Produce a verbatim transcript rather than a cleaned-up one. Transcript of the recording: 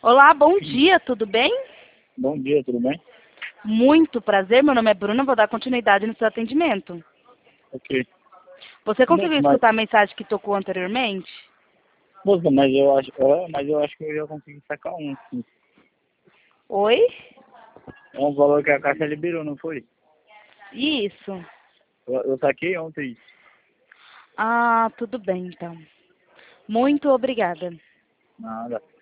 Olá, bom dia, tudo bem? Bom dia, tudo bem? Muito prazer, meu nome é Bruna, vou dar continuidade no seu atendimento. Ok. Você conseguiu Moça, mas, escutar a mensagem que tocou anteriormente? moça, mas eu acho, é, mas eu acho que eu já consegui sacar um, sim. Oi? É um valor que a Caixa liberou, não foi? Isso. Eu, eu saquei ontem. Ah, tudo bem então. Muito obrigada. Nada.